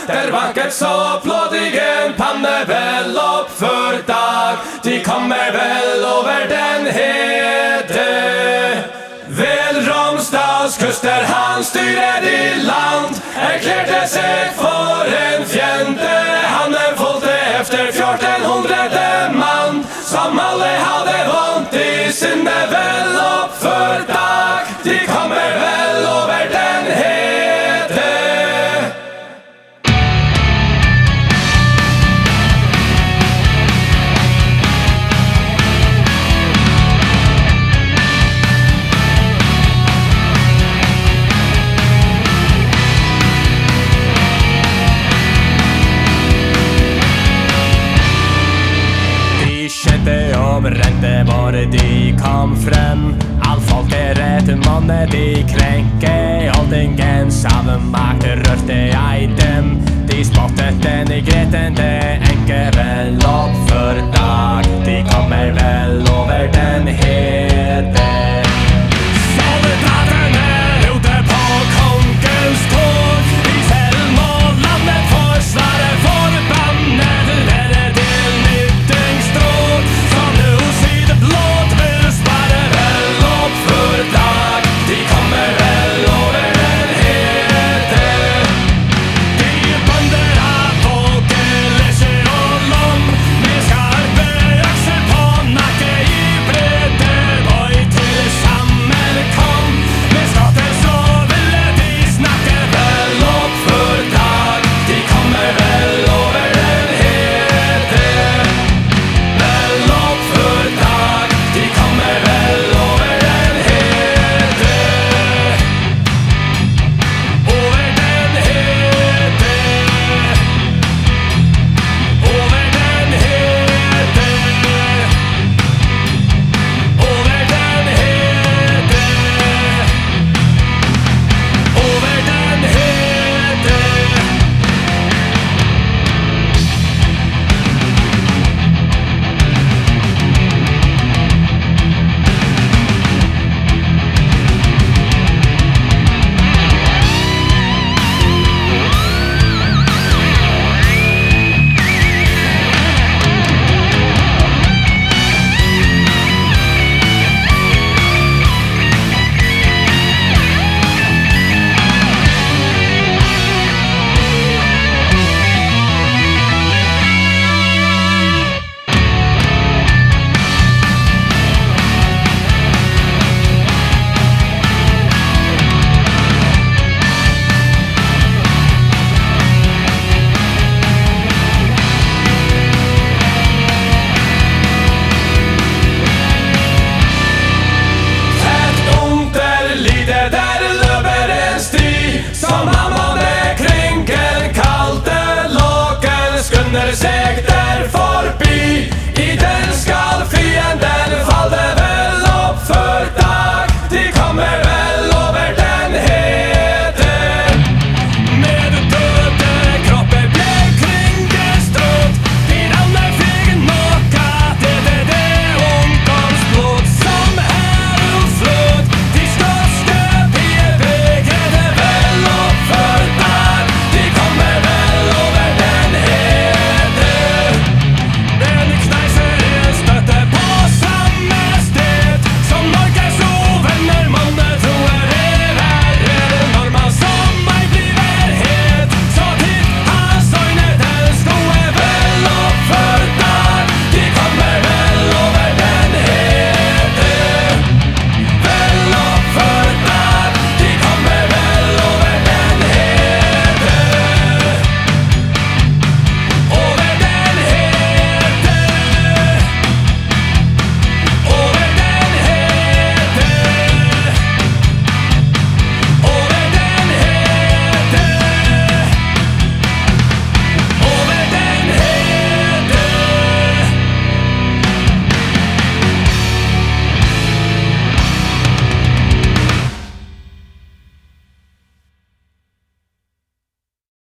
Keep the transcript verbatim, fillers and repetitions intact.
Der vanket så plådigen panne vel opp for dag. De kommer vel over den hede. Vel Romsdals kuster han styrer i land. Erklærte seg for en fjende. Han er fulgte efter fjorten hundrede mann, som alle hadde vondt i sinne vel opp for dag. De kommer vel over den hede. Kjente og brente bare de kom frem. All folk er rett manne de krenke. Holdingens av makt rørte jeg dem. De spottet den i greten det enke vel opp